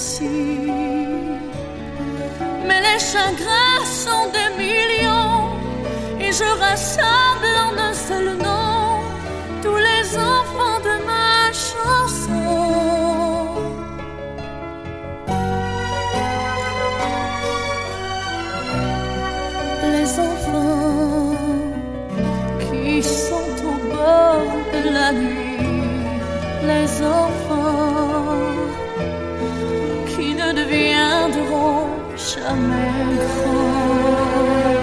ainsi. Mais les chagrins sont des millions et je rassemble en un seul nom tous les enfants de ma chanson. Les enfants qui sont au bord de la nuit, les enfants qui ne deviendront jamais grands.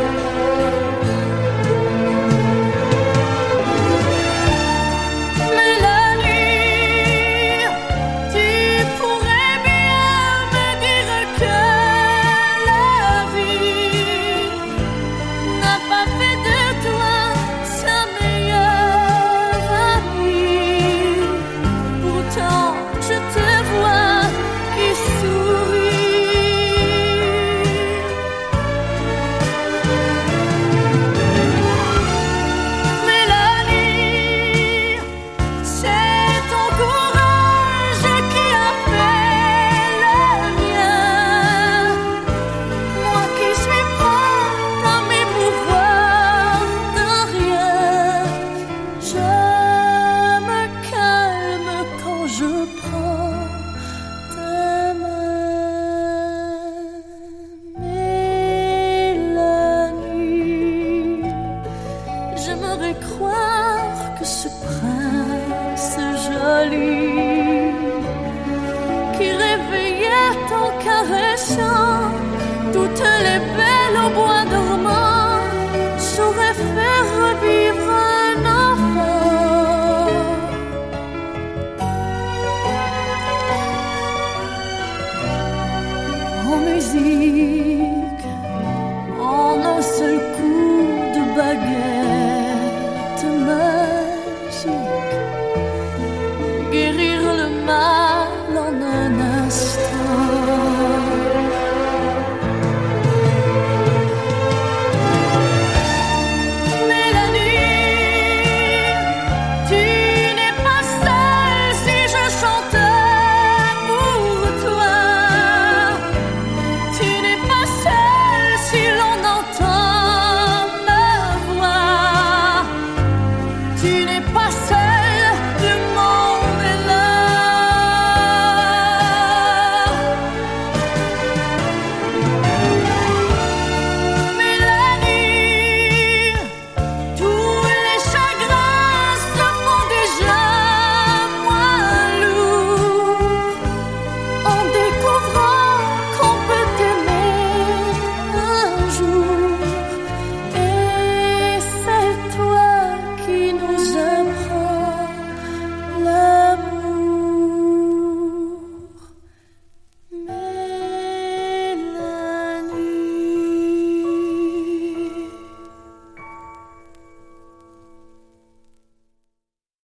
Mais la nuit, tu pourrais bien me dire que la vie n'a pas fait de toi sa meilleure amie. Pourtant, je te vois qui sourit. Mais la nuit, c'est ton courage qui a fait le mien. Moi qui suis prête à m'émouvoir de rien, je me calme quand je prends ta main. Mais la nuit, j'aimerais croire que ce prince joli qui réveillait en caressant toutes les belles au bois dormant saurait faire revivre